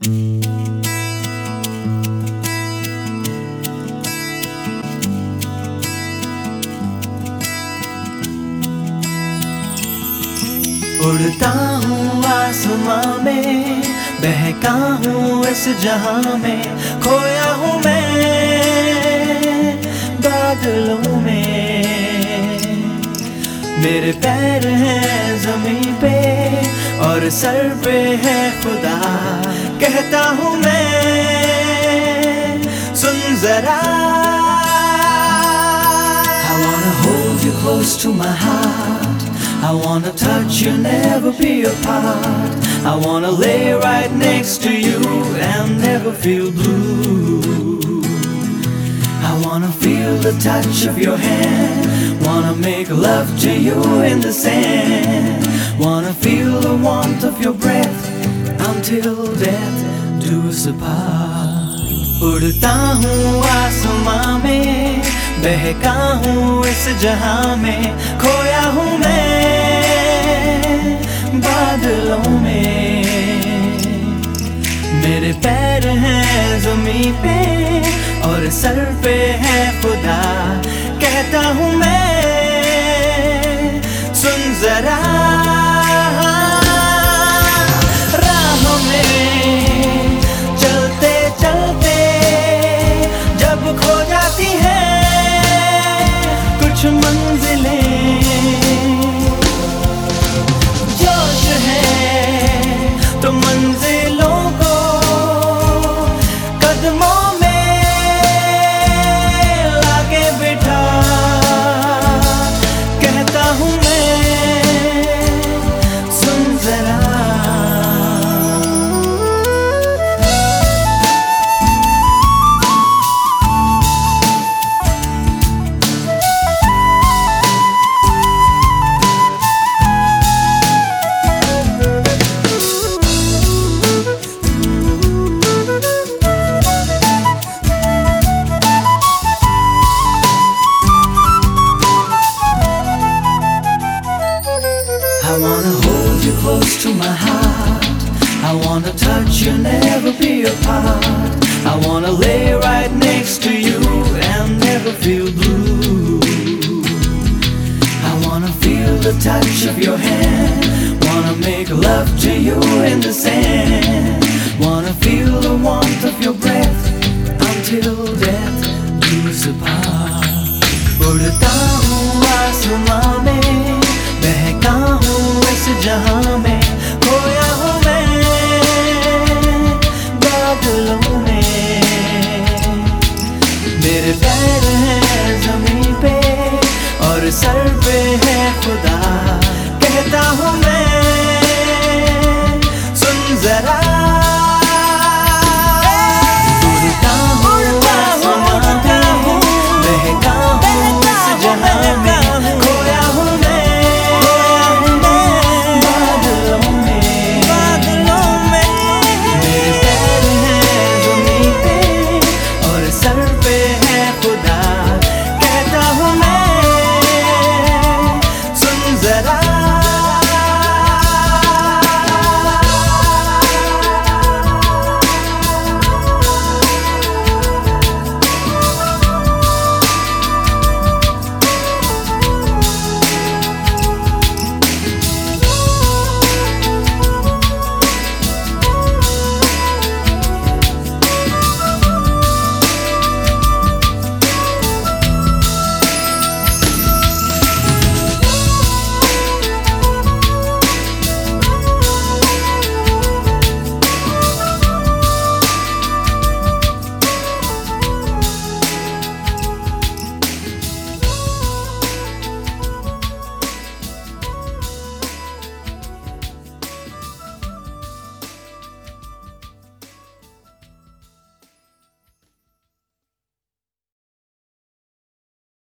उड़ता हूँ आसमां में, बहका हूँ इस जहां में, खोया हूँ मैं बादलों में। मेरे पैर हैं ज़मीं पे और सर पे है खुदा, कहता हूँ मैं सुन जरा। I wanna hold you close to my heart, I wanna touch you, never be apart. I wanna lay right next to you and never feel blue. I wanna feel the touch of your hand, wanna make love to you in the sand. Wanna feel the warmth of your breath until death do us apart. उड़ता हूँ आसमां में, बहका हूँ इस जहां में, खोया हूँ मैं बादलों में। मेरे पैर हैं ज़मीं पे और सर पे है खुदा, कहता हूँ मैं सुन जरा। राह में चलते चलते जब खो जाती है कुछ मंजिलें, जोश है तो मंजिलों को कदमों में लाके बिठा, कहता हूँ मैं सुन जरा। I wanna hold you close to my heart, I wanna touch you, never be apart. I wanna lay right next to you and never feel blue. I wanna feel the touch of your hand, wanna make love to you in the sand.